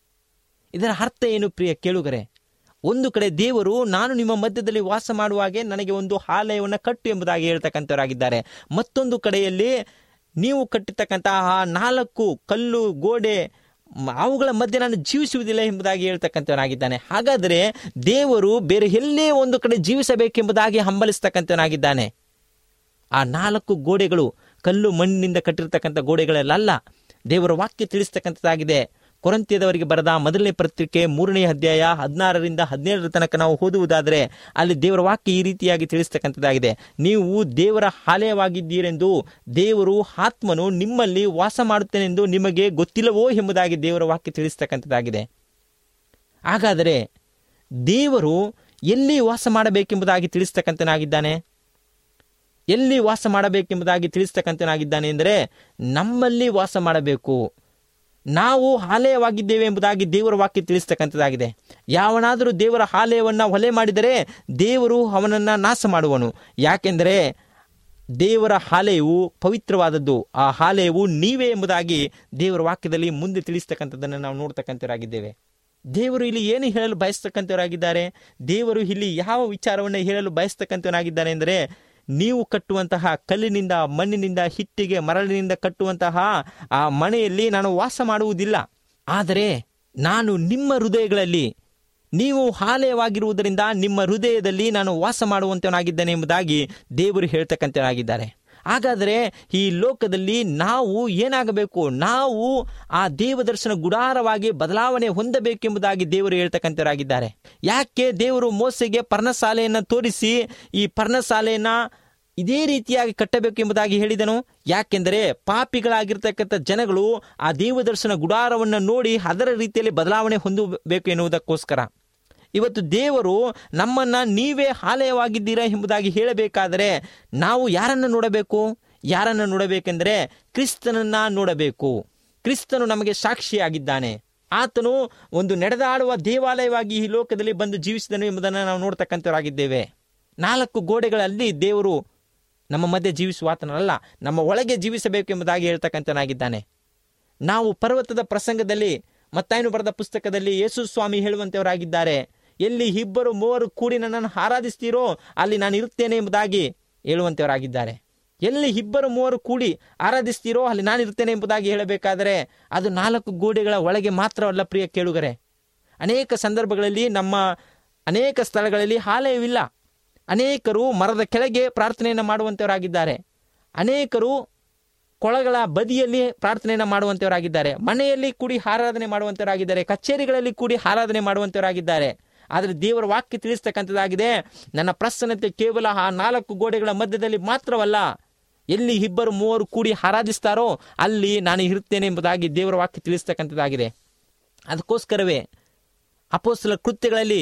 ಇದರ ಅರ್ಥ ಏನು ಪ್ರಿಯ ಕೇಳುಗರೆ? ಒಂದು ಕಡೆ ದೇವರು ನಾನು ನಿಮ್ಮ ಮಧ್ಯದಲ್ಲಿ ವಾಸ ಮಾಡುವಾಗೆ ನನಗೆ ಒಂದು ಆಲಯವನ್ನು ಕಟ್ಟು ಎಂಬುದಾಗಿ ಹೇಳ್ತಕ್ಕಂಥವರಾಗಿದ್ದಾರೆ. ಮತ್ತೊಂದು ಕಡೆಯಲ್ಲಿ ನೀವು ಕಟ್ಟಿರ್ತಕ್ಕಂತಹ ನಾಲ್ಕು ಕಲ್ಲು ಗೋಡೆ ಅವುಗಳ ಮಧ್ಯೆ ನಾನು ಜೀವಿಸುವುದಿಲ್ಲ ಎಂಬುದಾಗಿ ಹೇಳ್ತಕ್ಕಂಥವನಾಗಿದ್ದಾನೆ. ಹಾಗಾದರೆ ದೇವರು ಬೇರೆ ಎಲ್ಲೇ ಒಂದು ಕಡೆ ಜೀವಿಸಬೇಕೆಂಬುದಾಗಿ ಹಂಬಲಿಸ್ತಕ್ಕಂಥವನಾಗಿದ್ದಾನೆ. ಆ ನಾಲ್ಕು ಗೋಡೆಗಳು ಕಲ್ಲು ಮಣ್ಣಿನಿಂದ ಕಟ್ಟಿರ್ತಕ್ಕಂಥ ಗೋಡೆಗಳಲ್ಲ. ದೇವರ ವಾಕ್ಯ ತಿಳಿಸ್ತಕ್ಕಂಥದ್ದಾಗಿದೆ. ಕೊರಿಂಥದವರಿಗೆ ಬರೆದ ಮೊದಲನೇ ಪತ್ರಿಕೆ ಮೂರನೇ ಅಧ್ಯಾಯ ಹದಿನಾರರಿಂದ ಹದಿನೇಳರ ತನಕ ನಾವು ಓದುವುದಾದರೆ ಅಲ್ಲಿ ದೇವರ ವಾಕ್ಯ ಈ ರೀತಿಯಾಗಿ ತಿಳಿಸ್ತಕ್ಕಂಥದ್ದಾಗಿದೆ, ನೀವು ದೇವರ ಆಲಯವಾಗಿದ್ದೀರೆಂದು ದೇವರು ಆತ್ಮನು ನಿಮ್ಮಲ್ಲಿ ವಾಸ ಮಾಡುತ್ತೇನೆಂದು ನಿಮಗೆ ಗೊತ್ತಿಲ್ಲವೋ ಎಂಬುದಾಗಿ ದೇವರ ವಾಕ್ಯ ತಿಳಿಸ್ತಕ್ಕಂಥದ್ದಾಗಿದೆ. ಹಾಗಾದರೆ ದೇವರು ಎಲ್ಲಿ ವಾಸ ಮಾಡಬೇಕೆಂಬುದಾಗಿ ತಿಳಿಸ್ತಕ್ಕಂಥನಾಗಿದ್ದಾನೆ? ಎಲ್ಲಿ ವಾಸ ಮಾಡಬೇಕೆಂಬುದಾಗಿ ತಿಳಿಸ್ತಕ್ಕಂಥನಾಗಿದ್ದಾನೆ ಎಂದರೆ ನಮ್ಮಲ್ಲಿ ವಾಸ ಮಾಡಬೇಕು. ನಾವು ಆಲಯವಾಗಿದ್ದೇವೆ ಎಂಬುದಾಗಿ ದೇವರ ವಾಕ್ಯ ತಿಳಿಸ್ತಕ್ಕಂಥದ್ದಾಗಿದೆ. ಯಾವನಾದರೂ ದೇವರ ಆಲಯವನ್ನು ಹೊಲೆ ಮಾಡಿದರೆ ದೇವರು ಅವನನ್ನು ನಾಶ ಮಾಡುವನು. ಯಾಕೆಂದರೆ ದೇವರ ಆಲಯವು ಪವಿತ್ರವಾದದ್ದು, ಆ ಆಲಯವು ನೀವೇ ಎಂಬುದಾಗಿ ದೇವರ ವಾಕ್ಯದಲ್ಲಿ ಮುಂದೆ ತಿಳಿಸ್ತಕ್ಕಂಥದ್ದನ್ನು ನಾವು ನೋಡ್ತಕ್ಕಂಥವರಾಗಿದ್ದೇವೆ. ದೇವರು ಇಲ್ಲಿ ಏನು ಹೇಳಲು ಬಯಸ್ತಕ್ಕಂಥವರಾಗಿದ್ದಾರೆ? ದೇವರು ಇಲ್ಲಿ ಯಾವ ವಿಚಾರವನ್ನು ಹೇಳಲು ಬಯಸ್ತಕ್ಕಂಥವನಾಗಿದ್ದಾನೆ ಎಂದರೆ, ನೀವು ಕಟ್ಟುವಂತಹ ಕಲ್ಲಿನಿಂದ, ಮಣ್ಣಿನಿಂದ, ಹಿಟ್ಟಿಗೆ, ಮರಳಿನಿಂದ ಕಟ್ಟುವಂತಹ ಆ ಮನೆಯಲ್ಲಿ ನಾನು ವಾಸ ಮಾಡುವುದಿಲ್ಲ. ಆದರೆ ನಾನು ನಿಮ್ಮ ಹೃದಯಗಳಲ್ಲಿ, ನೀವು ಆಲಯವಾಗಿರುವುದರಿಂದ ನಿಮ್ಮ ಹೃದಯದಲ್ಲಿ ನಾನು ವಾಸ ಮಾಡುವಂತನಾಗಿದ್ದೇನೆ ಎಂಬುದಾಗಿ ದೇವರು ಹೇಳ್ತಕ್ಕಂಥವರಾಗಿದ್ದಾರೆ. ಹಾಗಾದರೆ ಈ ಲೋಕದಲ್ಲಿ ನಾವು ಏನಾಗಬೇಕು? ನಾವು ಆ ದೇವದರ್ಶನ ಗುಡಾರವಾಗಿ ಬದಲಾವಣೆ ಹೊಂದಬೇಕೆಂಬುದಾಗಿ ದೇವರು ಹೇಳ್ತಕ್ಕಂಥವರಾಗಿದ್ದಾರೆ. ಯಾಕೆ ದೇವರು ಮೋಸೆಗೆ ಪರ್ಣಶಾಲೆಯನ್ನು ತೋರಿಸಿ ಈ ಪರ್ಣಶಾಲೆಯನ್ನ ಇದೇ ರೀತಿಯಾಗಿ ಕಟ್ಟಬೇಕು ಎಂಬುದಾಗಿ ಹೇಳಿದನು? ಯಾಕೆಂದರೆ ಪಾಪಿಗಳಾಗಿರ್ತಕ್ಕಂಥ ಜನಗಳು ಆ ದೇವದರ್ಶನ ಗುಡಾರವನ್ನು ನೋಡಿ ಅದರ ರೀತಿಯಲ್ಲಿ ಬದಲಾವಣೆ ಹೊಂದಬೇಕು ಎನ್ನುವುದಕ್ಕೋಸ್ಕರ. ಇವತ್ತು ದೇವರು ನಮ್ಮನ್ನ ನೀವೇ ಆಲಯವಾಗಿದ್ದೀರಾ ಎಂಬುದಾಗಿ ಹೇಳಬೇಕಾದರೆ ನಾವು ಯಾರನ್ನು ನೋಡಬೇಕು? ಯಾರನ್ನು ನೋಡಬೇಕೆಂದರೆ ಕ್ರಿಸ್ತನನ್ನ ನೋಡಬೇಕು. ಕ್ರಿಸ್ತನು ನಮಗೆ ಸಾಕ್ಷಿಯಾಗಿದ್ದಾನೆ. ಆತನು ಒಂದು ನಡೆದಾಡುವ ದೇವಾಲಯವಾಗಿ ಈ ಲೋಕದಲ್ಲಿ ಬಂದು ಜೀವಿಸಿದನು ಎಂಬುದನ್ನು ನಾವು ನೋಡ್ತಕ್ಕಂಥವರಾಗಿದ್ದೇವೆ. ನಾಲ್ಕು ಗೋಡೆಗಳಲ್ಲಿ ದೇವರು ನಮ್ಮ ಮಧ್ಯೆ ಜೀವಿಸುವ ಆತನಲ್ಲ, ನಮ್ಮ ಒಳಗೆ ಜೀವಿಸಬೇಕು ಎಂಬುದಾಗಿ ಹೇಳ್ತಕ್ಕಂಥನಾಗಿದ್ದಾನೆ. ನಾವು ಪರ್ವತದ ಪ್ರಸಂಗದಲ್ಲಿ ಮತ್ತಾಯನು ಬರೆದ ಪುಸ್ತಕದಲ್ಲಿ ಯೇಸು ಸ್ವಾಮಿ ಹೇಳುವಂತವರಾಗಿದ್ದಾರೆ, ಎಲ್ಲಿ ಇಬ್ಬರು ಮೂವರು ಕೂಡಿ ನನ್ನನ್ನು ಆರಾಧಿಸ್ತೀರೋ ಅಲ್ಲಿ ನಾನು ಇರುತ್ತೇನೆ ಎಂಬುದಾಗಿ ಹೇಳುವಂತವರಾಗಿದ್ದಾರೆ. ಎಲ್ಲಿ ಇಬ್ಬರು ಮೂವರು ಕೂಡಿ ಆರಾಧಿಸ್ತೀರೋ ಅಲ್ಲಿ ನಾನು ಇರ್ತೇನೆ ಎಂಬುದಾಗಿ ಹೇಳಬೇಕಾದರೆ ಅದು ನಾಲ್ಕು ಗೋಡೆಗಳ ಒಳಗೆ ಮಾತ್ರವಲ್ಲ ಪ್ರಿಯ ಕೇಳುಗರೆ. ಅನೇಕ ಸಂದರ್ಭಗಳಲ್ಲಿ ನಮ್ಮ ಅನೇಕ ಸ್ಥಳಗಳಲ್ಲಿ ಆಲಯವಿಲ್ಲ. ಅನೇಕರು ಮರದ ಕೆಳಗೆ ಪ್ರಾರ್ಥನೆಯನ್ನು ಮಾಡುವಂತವರಾಗಿದ್ದಾರೆ. ಅನೇಕರು ಕೊಳಗಳ ಬದಿಯಲ್ಲಿ ಪ್ರಾರ್ಥನೆಯನ್ನು ಮಾಡುವಂತವರಾಗಿದ್ದಾರೆ. ಮನೆಯಲ್ಲಿ ಕೂಡಿ ಆರಾಧನೆ ಮಾಡುವಂತವರಾಗಿದ್ದಾರೆ. ಕಚೇರಿಗಳಲ್ಲಿ ಕೂಡಿ ಆರಾಧನೆ ಮಾಡುವಂತವರಾಗಿದ್ದಾರೆ. ಆದರೆ ದೇವರ ವಾಕ್ಯ ತಿಳಿಸ್ತಕ್ಕಂಥದ್ದಾಗಿದೆ, ನನ್ನ ಪ್ರಸನ್ನತೆ ಕೇವಲ ಆ ನಾಲ್ಕು ಗೋಡೆಗಳ ಮಧ್ಯದಲ್ಲಿ ಮಾತ್ರವಲ್ಲ, ಎಲ್ಲಿ ಇಬ್ಬರು ಮೂವರು ಕೂಡಿ ಆರಾಧಿಸ್ತಾರೋ ಅಲ್ಲಿ ನಾನು ಇರುತ್ತೇನೆ ಎಂಬುದಾಗಿ ದೇವರ ವಾಕ್ಯ ತಿಳಿಸ್ತಕ್ಕಂಥದ್ದಾಗಿದೆ. ಅದಕ್ಕೋಸ್ಕರವೇ ಅಪೊಸ್ತಲರ ಕೃತ್ಯಗಳಲ್ಲಿ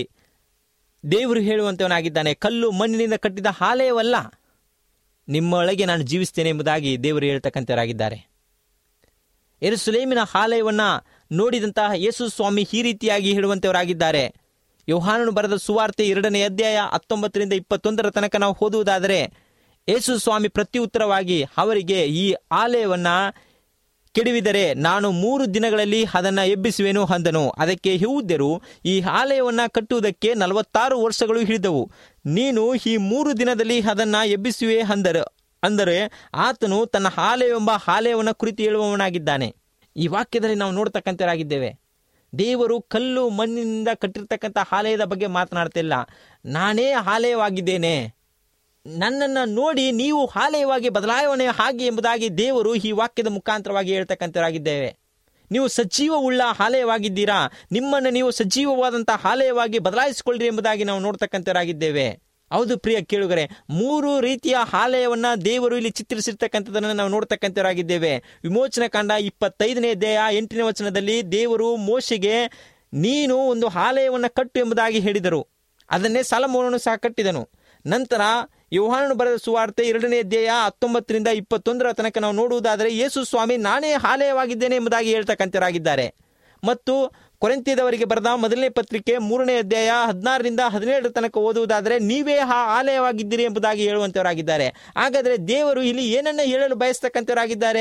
ದೇವರು ಹೇಳುವಂತವನಾಗಿದ್ದಾನೆ, ಕಲ್ಲು ಮಣ್ಣಿನಿಂದ ಕಟ್ಟಿದ ಆಲಯವಲ್ಲ, ನಿಮ್ಮೊಳಗೆ ನಾನು ಜೀವಿಸ್ತೇನೆ ಎಂಬುದಾಗಿ ದೇವರು ಹೇಳ್ತಕ್ಕಂಥವರಾಗಿದ್ದಾರೆ. ಯೆರೂಸಲೇಮಿನ ಆಲಯವನ್ನ ನೋಡಿದಂತಹ ಯೇಸು ಸ್ವಾಮಿ ಈ ರೀತಿಯಾಗಿ ಹೇಳುವಂತವರಾಗಿದ್ದಾರೆ. ಯೋಹಾನನು ಬರೆದ ಸುವಾರ್ತೆ ಎರಡನೇ ಅಧ್ಯಾಯ ಹತ್ತೊಂಬತ್ತರಿಂದ ಇಪ್ಪತ್ತೊಂದರ ತನಕ ನಾವು ಓದುವುದಾದರೆ, ಯೇಸು ಸ್ವಾಮಿ ಪ್ರತ್ಯುತ್ತರವಾಗಿ ಅವರಿಗೆ, ಈ ಆಲಯವನ್ನ ಕೆಡವಿದರೆ ನಾನು ಮೂರು ದಿನಗಳಲ್ಲಿ ಅದನ್ನು ಎಬ್ಬಿಸುವೆನು ಅಂದನು. ಅದಕ್ಕೆ ಯೆಹೂದ್ಯರು, ಈ ಆಲಯವನ್ನ ಕಟ್ಟುವುದಕ್ಕೆ ನಲವತ್ತಾರು ವರ್ಷಗಳು ಹಿಡಿದವು, ನೀನು ಈ ಮೂರು ದಿನದಲ್ಲಿ ಅದನ್ನು ಎಬ್ಬಿಸುವೆ ಅಂದರು. ಅಂದರೆ ಆತನು ತನ್ನ ಆಲಯವೆಂಬ ಆಲಯವನ್ನು ಕುರಿತು ಹೇಳುವವನಾಗಿದ್ದಾನೆ. ಈ ವಾಕ್ಯದಲ್ಲಿ ನಾವು ನೋಡ್ತಕ್ಕಂಥವರಾಗಿದ್ದೇವೆ. ದೇವರು ಕಲ್ಲು ಮಣ್ಣಿನಿಂದ ಕಟ್ಟಿರ್ತಕ್ಕಂಥ ಆಲಯದ ಬಗ್ಗೆ ಮಾತನಾಡ್ತಿಲ್ಲ. ನಾನೇ ಆಲಯವಾಗಿದ್ದೇನೆ, ನನ್ನನ್ನು ನೋಡಿ ನೀವು ಆಲಯವಾಗಿ ಬದಲಾವಣೆ ಹಾಗೆ ಎಂಬುದಾಗಿ ದೇವರು ಈ ವಾಕ್ಯದ ಮುಖಾಂತರವಾಗಿ ಹೇಳ್ತಕ್ಕಂಥವರಾಗಿದ್ದೇವೆ. ನೀವು ಸಜೀವವುಳ್ಳ ಆಲಯವಾಗಿದ್ದೀರಾ, ನಿಮ್ಮನ್ನು ನೀವು ಸಜೀವವಾದಂತಹ ಆಲಯವಾಗಿ ಬದಲಾಯಿಸಿಕೊಳ್ಳ್ರಿ ಎಂಬುದಾಗಿ ನಾವು ನೋಡ್ತಕ್ಕಂಥವರಾಗಿದ್ದೇವೆ. ಹೌದು ಪ್ರಿಯ ಕೇಳುಗರೆ, ಮೂರು ರೀತಿಯ ಆಲಯವನ್ನ ದೇವರು ಇಲ್ಲಿ ಚಿತ್ರಿಸಿರ್ತಕ್ಕಂಥದನ್ನು ನಾವು ನೋಡ್ತಕ್ಕಂಥವರಾಗಿದ್ದೇವೆ. ವಿಮೋಚನಾ ಕಾಂಡ ಇಪ್ಪತ್ತೈದನೇ ಅಧ್ಯಾಯ ಎಂಟನೇ ವಚನದಲ್ಲಿ ದೇವರು ಮೋಶೆಗೆ ನೀನು ಒಂದು ಆಲಯವನ್ನು ಕಟ್ಟು ಎಂಬುದಾಗಿ ಹೇಳಿದರು. ಅದನ್ನೇ ಸೊಲೊಮೋನನು ಸಹ ಕಟ್ಟಿದನು. ನಂತರ ಯೋಹಾನನು ಬರೆದ ಸುವಾರ್ತೆ ಎರಡನೇ ಅಧ್ಯಾಯ ಹತ್ತೊಂಬತ್ತರಿಂದ ಇಪ್ಪತ್ತೊಂದರ ತನಕ ನಾವು ನೋಡುವುದಾದರೆ, ಯೇಸು ಸ್ವಾಮಿ ನಾನೇ ಆಲಯವಾಗಿದ್ದೇನೆ ಎಂಬುದಾಗಿ ಹೇಳ್ತಕ್ಕಂಥವರಾಗಿದ್ದಾರೆ. ಮತ್ತು ಕೊರಿಂಥದವರಿಗೆ ಬರೆದ ಮೊದಲನೇ ಪತ್ರಿಕೆ ಮೂರನೇ ಅಧ್ಯಾಯ ಹದಿನಾರರಿಂದ ಹದಿನೇಳರ ತನಕ ಓದುವುದಾದರೆ, ನೀವೇ ಆ ಆಲಯವಾಗಿದ್ದೀರಿ ಎಂಬುದಾಗಿ ಹೇಳುವಂತವರಾಗಿದ್ದಾರೆ. ಹಾಗಾದರೆ ದೇವರು ಇಲ್ಲಿ ಏನನ್ನ ಹೇಳಲು ಬಯಸ್ತಕ್ಕಂಥವರಾಗಿದ್ದಾರೆ?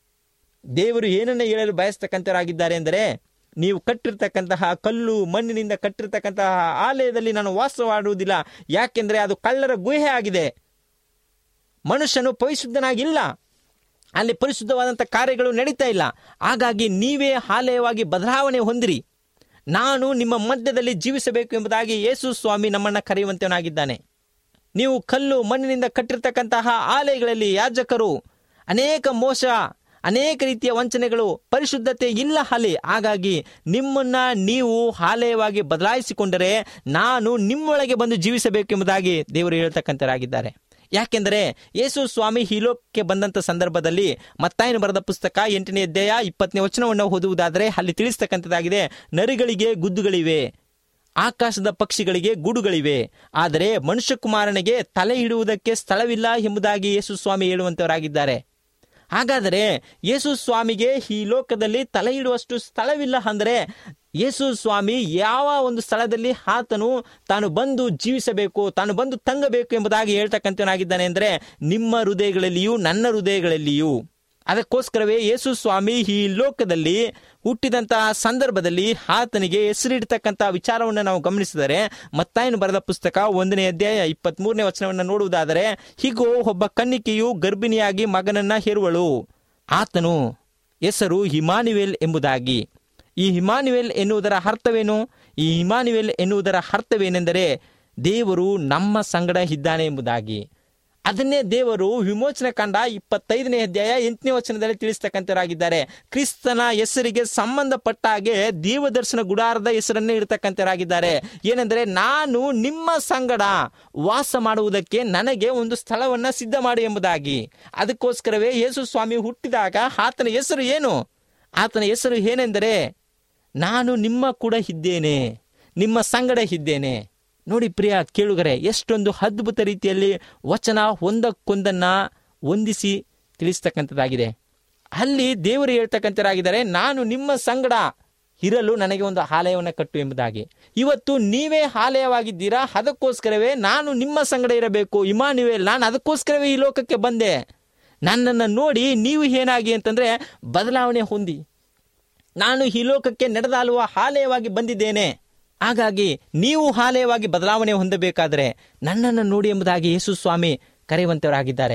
ದೇವರು ಏನನ್ನ ಹೇಳಲು ಬಯಸ್ತಕ್ಕಂಥವರಾಗಿದ್ದಾರೆ ಎಂದರೆ, ನೀವು ಕಟ್ಟಿರ್ತಕ್ಕಂತಹ ಕಲ್ಲು ಮಣ್ಣಿನಿಂದ ಕಟ್ಟಿರ್ತಕ್ಕಂತಹ ಆಲಯದಲ್ಲಿ ನಾನು ವಾಸವಾಡುವುದಿಲ್ಲ, ಯಾಕೆಂದರೆ ಅದು ಕಳ್ಳರ ಗುಹೆ ಆಗಿದೆ. ಮನುಷ್ಯನು ಪರಿಶುದ್ಧನಾಗಿಲ್ಲ, ಅಲ್ಲಿ ಪರಿಶುದ್ಧವಾದಂಥ ಕಾರ್ಯಗಳು ನಡೀತಾ ಇಲ್ಲ. ಹಾಗಾಗಿ ನೀವೇ ಆಲಯವಾಗಿ ಬದಲಾವಣೆ ಹೊಂದಿರಿ, ನಾನು ನಿಮ್ಮ ಮಧ್ಯದಲ್ಲಿ ಜೀವಿಸಬೇಕು ಎಂಬುದಾಗಿ ಯೇಸು ಸ್ವಾಮಿ ನಮ್ಮನ್ನು ಕರೆಯುವಂತವನಾಗಿದ್ದಾನೆ. ನೀವು ಕಲ್ಲು ಮಣ್ಣಿನಿಂದ ಕಟ್ಟಿರ್ತಕ್ಕಂತಹ ಆಲಯಗಳಲ್ಲಿ ಯಾಜಕರು ಅನೇಕ ಮೋಸ, ಅನೇಕ ರೀತಿಯ ವಂಚನೆಗಳು, ಪರಿಶುದ್ಧತೆ ಇಲ್ಲ ಅಲ್ಲಿ. ಹಾಗಾಗಿ ನಿಮ್ಮನ್ನ ನೀವು ಆಲಯವಾಗಿ ಬದಲಾಯಿಸಿಕೊಂಡರೆ ನಾನು ನಿಮ್ಮೊಳಗೆ ಬಂದು ಜೀವಿಸಬೇಕು ಎಂಬುದಾಗಿ ದೇವರು ಹೇಳ್ತಕ್ಕಂಥವರಾಗಿದ್ದಾರೆ. ಯಾಕೆಂದರೆ ಯೇಸು ಸ್ವಾಮಿ ಈ ಲೋಕಕ್ಕೆ ಬಂದಂಥ ಸಂದರ್ಭದಲ್ಲಿ ಮತ್ತಾಯನು ಬರೆದ ಪುಸ್ತಕ ಎಂಟನೇ ಅಧ್ಯಾಯ ಇಪ್ಪತ್ತನೇ ವಚನವನ್ನು ಓದುವುದಾದರೆ ಅಲ್ಲಿ ತಿಳಿಸ್ತಕ್ಕಂಥದ್ದಾಗಿದೆ, ನರಿಗಳಿಗೆ ಗುದ್ದುಗಳಿವೆ, ಆಕಾಶದ ಪಕ್ಷಿಗಳಿಗೆ ಗೂಡುಗಳಿವೆ, ಆದರೆ ಮನುಷ್ಯಕುಮಾರನಿಗೆ ತಲೆ ಇಡುವುದಕ್ಕೆ ಸ್ಥಳವಿಲ್ಲ ಎಂಬುದಾಗಿ ಯೇಸು ಸ್ವಾಮಿ ಹೇಳುವಂತವರಾಗಿದ್ದಾರೆ. ಹಾಗಾದರೆ ಯೇಸು ಸ್ವಾಮಿಗೆ ಈ ಲೋಕದಲ್ಲಿ ತಲೆ ಇಡುವಷ್ಟು ಸ್ಥಳವಿಲ್ಲ ಅಂದರೆ ಯೇಸು ಸ್ವಾಮಿ ಯಾವ ಒಂದು ಸ್ಥಳದಲ್ಲಿ ಆತನು ತಾನು ಬಂದು ಜೀವಿಸಬೇಕು, ತಾನು ಬಂದು ತಂಗಬೇಕು ಎಂಬುದಾಗಿ ಹೇಳ್ತಕ್ಕಂಥವನಾಗಿದ್ದಾನೆ ಅಂದರೆ ನಿಮ್ಮ ಹೃದಯಗಳಲ್ಲಿಯೂ ನನ್ನ ಹೃದಯಗಳಲ್ಲಿಯೂ. ಅದಕ್ಕೋಸ್ಕರವೇ ಯೇಸು ಸ್ವಾಮಿ ಈ ಲೋಕದಲ್ಲಿ ಹುಟ್ಟಿದಂತಹ ಸಂದರ್ಭದಲ್ಲಿ ಆತನಿಗೆ ಹೆಸರಿಡ್ತಕ್ಕಂಥ ವಿಚಾರವನ್ನು ನಾವು ಗಮನಿಸಿದರೆ, ಮತ್ತಾಯನು ಬರೆದ ಪುಸ್ತಕ ಒಂದನೇ ಅಧ್ಯಾಯ ಇಪ್ಪತ್ತ್ ಮೂರನೇ ವಚನವನ್ನು ನೋಡುವುದಾದರೆ, ಹೀಗೋ ಒಬ್ಬ ಕನ್ನಿಕೆಯು ಗರ್ಭಿಣಿಯಾಗಿ ಮಗನನ್ನ ಹೆರುವಳು, ಆತನು ಹೆಸರು ಇಮ್ಮಾನುವೇಲ್ ಎಂಬುದಾಗಿ. ಈ ಇಮ್ಮಾನುವೇಲ್ ಎನ್ನುವುದರ ಅರ್ಥವೇನು? ಈ ಇಮ್ಮಾನುವೇಲ್ ಎನ್ನುವುದರ ಅರ್ಥವೇನೆಂದರೆ ದೇವರು ನಮ್ಮ ಸಂಗಡ ಇದ್ದಾನೆ ಎಂಬುದಾಗಿ. ಅದನ್ನೇ ದೇವರು ವಿಮೋಚನಾ ಕಾಂಡ ಇಪ್ಪತ್ತೈದನೇ ಅಧ್ಯಾಯ ಎಂಟನೇ ವಚನದಲ್ಲಿ ತಿಳಿಸ್ತಕ್ಕಂಥವರಾಗಿದ್ದಾರೆ. ಕ್ರಿಸ್ತನ ಹೆಸರಿಗೆ ಸಂಬಂಧಪಟ್ಟ ಹಾಗೆ ದೇವದರ್ಶನ ಗುಡಾರದ ಹೆಸರನ್ನೇ ಇಡ್ತಕ್ಕಂಥವರಾಗಿದ್ದಾರೆ. ಏನೆಂದರೆ, ನಾನು ನಿಮ್ಮ ಸಂಗಡ ವಾಸ ಮಾಡುವುದಕ್ಕೆ ನನಗೆ ಒಂದು ಸ್ಥಳವನ್ನ ಸಿದ್ಧ ಮಾಡಿ ಎಂಬುದಾಗಿ. ಅದಕ್ಕೋಸ್ಕರವೇ ಯೇಸು ಸ್ವಾಮಿ ಹುಟ್ಟಿದಾಗ ಆತನ ಹೆಸರು ಏನು? ಆತನ ಹೆಸರು ಏನೆಂದರೆ, ನಾನು ನಿಮ್ಮ ಕೂಡ ಇದ್ದೇನೆ, ನಿಮ್ಮ ಸಂಗಡ ಇದ್ದೇನೆ. ನೋಡಿ ಪ್ರಿಯ ಕೇಳುಗರೆ, ಎಷ್ಟೊಂದು ಅದ್ಭುತ ರೀತಿಯಲ್ಲಿ ವಚನ ಒಂದಕ್ಕೊಂದನ್ನ ಹೊಂದಿಸಿ ತಿಳಿಸ್ತಕ್ಕಂಥದ್ದಾಗಿದೆ. ಅಲ್ಲಿ ದೇವರು ಹೇಳ್ತಕ್ಕಂಥರಾಗಿದ್ದಾರೆ, ನಾನು ನಿಮ್ಮ ಸಂಗಡ ಇರಲು ನನಗೆ ಒಂದು ಆಲಯವನ್ನು ಕಟ್ಟು ಎಂಬುದಾಗಿ. ಇವತ್ತು ನೀವೇ ಆಲಯವಾಗಿದ್ದೀರಾ, ಅದಕ್ಕೋಸ್ಕರವೇ ನಾನು ನಿಮ್ಮ ಸಂಗಡ ಇರಬೇಕು. ಇಮ್ಮಾನುವೇಲ್, ನಾನು ಅದಕ್ಕೋಸ್ಕರವೇ ಈ ಲೋಕಕ್ಕೆ ಬಂದೆ. ನನ್ನನ್ನು ನೋಡಿ ನೀವು ಏನಾಗಿ ಅಂತಂದ್ರೆ ಬದಲಾವಣೆ ಹೊಂದಿ. ನಾನು ಈ ಲೋಕಕ್ಕೆ ನಡೆದಾಳುವ ಆಲಯವಾಗಿ ಬಂದಿದ್ದೇನೆ. ಹಾಗಾಗಿ ನೀವು ಆಲಯವಾಗಿ ಬದಲಾವಣೆ ಹೊಂದಬೇಕಾದರೆ ನನ್ನನ್ನು ನೋಡಿ ಎಂಬುದಾಗಿ ಯೇಸು ಸ್ವಾಮಿ ಕರೆಯುವಂತವರಾಗಿದ್ದಾರೆ.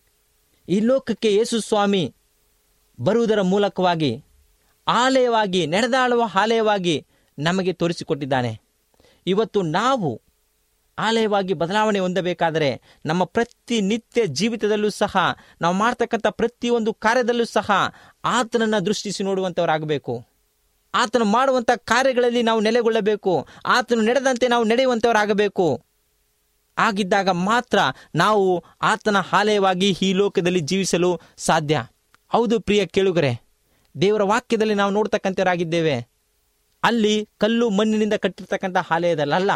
ಈ ಲೋಕಕ್ಕೆ ಯೇಸು ಸ್ವಾಮಿ ಬರುವುದರ ಮೂಲಕವಾಗಿ ಆಲಯವಾಗಿ, ನಡೆದಾಳುವ ಆಲಯವಾಗಿ ನಮಗೆ ತೋರಿಸಿಕೊಟ್ಟಿದ್ದಾನೆ. ಇವತ್ತು ನಾವು ಆಲಯವಾಗಿ ಬದಲಾವಣೆ ಹೊಂದಬೇಕಾದರೆ ನಮ್ಮ ಪ್ರತಿನಿತ್ಯ ಜೀವಿತದಲ್ಲೂ ಸಹ, ನಾವು ಮಾಡ್ತಕ್ಕಂಥ ಪ್ರತಿಯೊಂದು ಕಾರ್ಯದಲ್ಲೂ ಸಹ ಆತನನ್ನು ದೃಷ್ಟಿಸಿ ನೋಡುವಂಥವರಾಗಬೇಕು. ಆತನು ಮಾಡುವಂಥ ಕಾರ್ಯಗಳಲ್ಲಿ ನಾವು ನೆಲೆಗೊಳ್ಳಬೇಕು. ಆತನು ನಡೆದಂತೆ ನಾವು ನಡೆಯುವಂಥವರಾಗಬೇಕು. ಆಗಿದ್ದಾಗ ಮಾತ್ರ ನಾವು ಆತನ ಆಲಯವಾಗಿ ಈ ಲೋಕದಲ್ಲಿ ಜೀವಿಸಲು ಸಾಧ್ಯ. ಹೌದು ಪ್ರಿಯ ಕೇಳುಗರೆ, ದೇವರ ವಾಕ್ಯದಲ್ಲಿ ನಾವು ನೋಡ್ತಕ್ಕಂಥವರಾಗಿದ್ದೇವೆ. ಅಲ್ಲಿ ಕಲ್ಲು ಮಣ್ಣಿನಿಂದ ಕಟ್ಟಿರ್ತಕ್ಕಂಥ ಆಲಯದಲ್ಲ,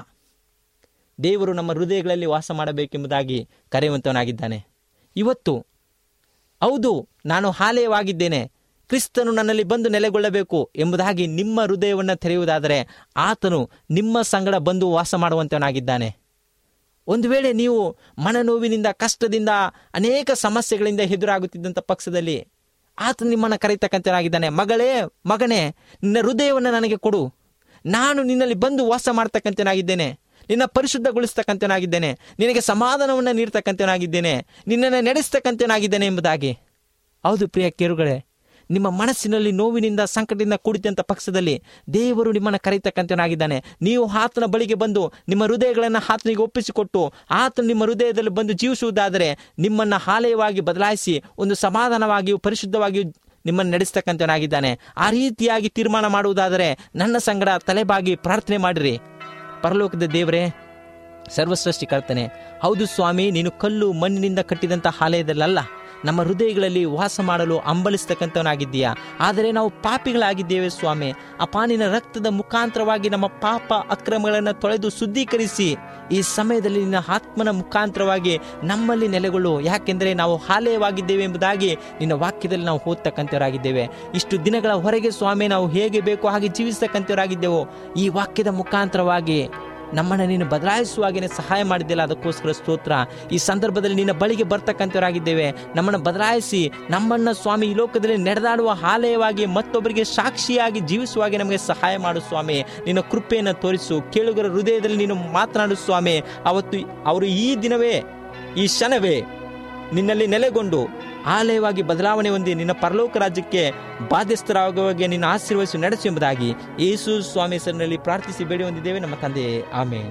ದೇವರು ನಮ್ಮ ಹೃದಯಗಳಲ್ಲಿ ವಾಸ ಮಾಡಬೇಕೆಂಬುದಾಗಿ ಕರೆಯುವಂತವನಾಗಿದ್ದಾನೆ. ಇವತ್ತು ಹೌದು, ನಾನು ಆಲಯವಾಗಿದ್ದೇನೆ, ಕ್ರಿಸ್ತನು ನನ್ನಲ್ಲಿ ಬಂದು ನೆಲೆಗೊಳ್ಳಬೇಕು ಎಂಬುದಾಗಿ ನಿಮ್ಮ ಹೃದಯವನ್ನು ತೆರೆಯುವುದಾದರೆ ಆತನು ನಿಮ್ಮ ಸಂಗಡ ಬಂದು ವಾಸ ಮಾಡುವಂತವನಾಗಿದ್ದಾನೆ. ಒಂದು ವೇಳೆ ನೀವು ಮನನೋವಿನಿಂದ, ಕಷ್ಟದಿಂದ, ಅನೇಕ ಸಮಸ್ಯೆಗಳಿಂದ ಎದುರಾಗುತ್ತಿದ್ದಂಥ ಪಕ್ಷದಲ್ಲಿ ಆತನು ನಿಮ್ಮನ್ನು ಕರೆಯತಕ್ಕಂಥವನಾಗಿದ್ದಾನೆ. ಮಗಳೇ, ಮಗನೇ, ನಿನ್ನ ಹೃದಯವನ್ನು ನನಗೆ ಕೊಡು, ನಾನು ನಿನ್ನಲ್ಲಿ ಬಂದು ವಾಸ ಮಾಡ್ತಕ್ಕಂಥವನಾಗಿದ್ದೇನೆ, ನಿನ್ನ ಪರಿಶುದ್ಧಗೊಳಿಸ್ತಕ್ಕಂಥವನಾಗಿದ್ದೇನೆ, ನಿನಗೆ ಸಮಾಧಾನವನ್ನು ನೀಡ್ತಕ್ಕಂಥವನಾಗಿದ್ದೇನೆ, ನಿನ್ನನ್ನು ನಡೆಸ್ತಕ್ಕಂಥವನಾಗಿದ್ದೇನೆ ಎಂಬುದಾಗಿ. ಹೌದು ಪ್ರಿಯ ಕೇಳುಗಳೇ, ನಿಮ್ಮ ಮನಸ್ಸಿನಲ್ಲಿ ನೋವಿನಿಂದ, ಸಂಕಟದಿಂದ ಕೂಡಿದಂಥ ಪಕ್ಷದಲ್ಲಿ ದೇವರು ನಿಮ್ಮನ್ನು ಕರೆಯತಕ್ಕಂಥವನಾಗಿದ್ದಾನೆ. ನೀವು ಆತನ ಬಳಿಗೆ ಬಂದು ನಿಮ್ಮ ಹೃದಯಗಳನ್ನು ಆತನಿಗೆ ಒಪ್ಪಿಸಿಕೊಟ್ಟು ಆತನು ನಿಮ್ಮ ಹೃದಯದಲ್ಲಿ ಬಂದು ಜೀವಿಸುವುದಾದರೆ ನಿಮ್ಮನ್ನು ಆಲಯವಾಗಿ ಬದಲಾಯಿಸಿ ಒಂದು ಸಮಾಧಾನವಾಗಿಯೂ ಪರಿಶುದ್ಧವಾಗಿಯೂ ನಿಮ್ಮನ್ನು ನಡೆಸ್ತಕ್ಕಂಥವನಾಗಿದ್ದಾನೆ. ಆ ರೀತಿಯಾಗಿ ತೀರ್ಮಾನ ಮಾಡುವುದಾದರೆ ನನ್ನ ಸಂಗಡ ತಲೆಬಾಗಿ ಪ್ರಾರ್ಥನೆ ಮಾಡಿರಿ. ಪರಲೋಕದ ದೇವರೇ, ಸರ್ವಸೃಷ್ಟಿಕರ್ತನೆ, ಹೌದು ಸ್ವಾಮಿ, ನೀನು ಕಲ್ಲು ಮಣ್ಣಿನಿಂದ ಕಟ್ಟಿದಂಥ ಆಲಯದಲ್ಲ, ನಮ್ಮ ಹೃದಯಗಳಲ್ಲಿ ವಾಸ ಮಾಡಲು ಹಂಬಲಿಸ್ತಕ್ಕಂಥವನಾಗಿದ್ದೀಯಾ. ಆದರೆ ನಾವು ಪಾಪಿಗಳಾಗಿದ್ದೇವೆ ಸ್ವಾಮಿ. ಅಪ್ಪ, ನಿನ್ನ ರಕ್ತದ ಮುಖಾಂತರವಾಗಿ ನಮ್ಮ ಪಾಪ ಅಕ್ರಮಗಳನ್ನು ತೊಳೆದು ಶುದ್ಧೀಕರಿಸಿ ಈ ಸಮಯದಲ್ಲಿ ನಿನ್ನ ಆತ್ಮನ ಮುಖಾಂತರವಾಗಿ ನಮ್ಮಲ್ಲಿ ನೆಲೆಗೊಳ್ಳು. ಯಾಕೆಂದರೆ ನಾವು ಆಲಯವಾಗಿದ್ದೇವೆ ಎಂಬುದಾಗಿ ನಿನ್ನ ವಾಕ್ಯದಲ್ಲಿ ನಾವು ಓದ್ತಕ್ಕಂಥವರಾಗಿದ್ದೇವೆ. ಇಷ್ಟು ದಿನಗಳ ಹೊರಗೆ ಸ್ವಾಮಿ ನಾವು ಹೇಗೆ ಬೇಕೋ ಹಾಗೆ ಜೀವಿಸ್ತಕ್ಕಂಥವರಾಗಿದ್ದೆವು. ಈ ವಾಕ್ಯದ ಮುಖಾಂತರವಾಗಿ ನಮ್ಮನ್ನು ನೀನು ಬದಲಾಯಿಸುವಾಗೇನೆ ಸಹಾಯ ಮಾಡಿದ್ದಿಲ್ಲ, ಅದಕ್ಕೋಸ್ಕರ ಸ್ತೋತ್ರ. ಈ ಸಂದರ್ಭದಲ್ಲಿ ನಿನ್ನ ಬಳಿಗೆ ಬರ್ತಕ್ಕಂಥವರಾಗಿದ್ದೇವೆ. ನಮ್ಮನ್ನು ಬದಲಾಯಿಸಿ ನಮ್ಮನ್ನು ಸ್ವಾಮಿ ಈ ಲೋಕದಲ್ಲಿ ನಡೆದಾಡುವ ಆಲಯವಾಗಿ ಮತ್ತೊಬ್ಬರಿಗೆ ಸಾಕ್ಷಿಯಾಗಿ ಜೀವಿಸುವಾಗೆ ನಮಗೆ ಸಹಾಯ ಮಾಡು ಸ್ವಾಮಿ. ನಿನ್ನ ಕೃಪೆಯನ್ನು ತೋರಿಸು. ಕೇಳುಗರ ಹೃದಯದಲ್ಲಿ ನೀನು ಮಾತನಾಡು ಸ್ವಾಮಿ. ಅವತ್ತು ಅವರು ಈ ದಿನವೇ, ಈ ಕ್ಷಣವೇ ನಿನ್ನಲ್ಲಿ ನೆಲೆಗೊಂಡು ಆಲಯವಾಗಿ ಬದಲಾವಣೆ ಹೊಂದಿ ನಿನ್ನ ಪರಲೋಕ ರಾಜ್ಯಕ್ಕೆ ಬಾಧ್ಯಸ್ಥರಾಗುವಾಗೆ ನಿನ್ನ ಆಶೀರ್ವದಿಸಿ ನಡೆಸು ಎಂಬುದಾಗಿ ಯೇಸು ಸ್ವಾಮಿ ಹೆಸರಿನಲ್ಲಿ ಪ್ರಾರ್ಥಿಸಿ ಬೇಡಿ ಹೊಂದಿದ್ದೇವೆ ನಮ್ಮ ತಂದೆಯೇ, ಆಮೆನ್.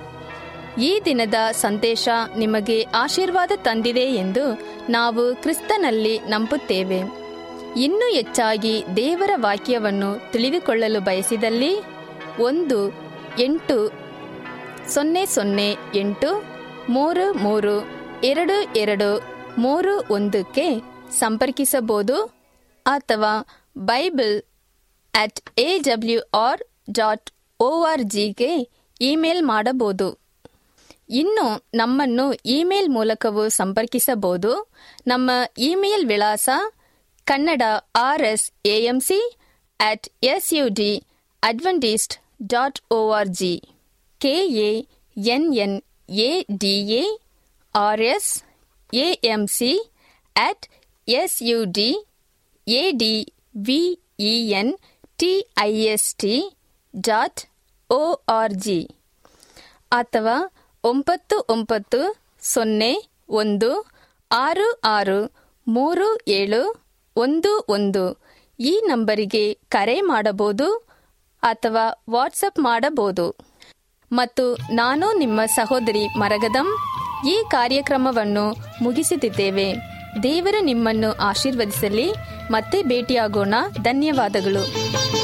ಈ ದಿನದ ಸಂದೇಶ ನಿಮಗೆ ಆಶೀರ್ವಾದ ತಂದಿದೆ ಎಂದು ನಾವು ಕ್ರಿಸ್ತನಲ್ಲಿ ನಂಬುತ್ತೇವೆ. ಇನ್ನೂ ಹೆಚ್ಚಾಗಿ ದೇವರ ವಾಕ್ಯವನ್ನು ತಿಳಿದುಕೊಳ್ಳಲು ಬಯಸಿದಲ್ಲಿ ಒಂದು ಎಂಟು ಸೊನ್ನೆ ಸೊನ್ನೆ ಎಂಟು ಮೂರು ಮೂರು ಎರಡು ಎರಡು ಮೂರು ಒಂದಕ್ಕೆ ಸಂಪರ್ಕಿಸಬಹುದು ಅಥವಾ bible at A W R dot O R ಜಿಗೆ ಇಮೇಲ್ ಮಾಡಬಹುದು. ಇನ್ನು ನಮ್ಮನ್ನು ಇಮೇಲ್ ಮೂಲಕವೂ ಸಂಪರ್ಕಿಸಬಹುದು. ನಮ್ಮ ಇಮೇಲ್ ವಿಳಾಸ Kannada R S A M C at S U D Adventist dot O R G, K A N N A D A R S A M C at S U D A D V E N T I S T dot O R G ಅಥವಾ ಒಂಬತ್ತು ಒಂಬತ್ತು ಸೊನ್ನೆ ಒಂದು ಆರು ಆರು ಮೂರು ಏಳು ಒಂದು ಒಂದು ಈ ನಂಬರಿಗೆ ಕರೆ ಮಾಡಬಹುದು ಅಥವಾ ವಾಟ್ಸಪ್ ಮಾಡಬಹುದು. ಮತ್ತು ನಾನು ನಿಮ್ಮ ಸಹೋದರಿ ಮರಗದಂ ಈ ಕಾರ್ಯಕ್ರಮವನ್ನು ಮುಗಿಸುತ್ತಿದ್ದೇವೆ. ದೇವರು ನಿಮ್ಮನ್ನು ಆಶೀರ್ವದಿಸಲಿ. ಮತ್ತೆ ಭೇಟಿಯಾಗೋಣ. ಧನ್ಯವಾದಗಳು.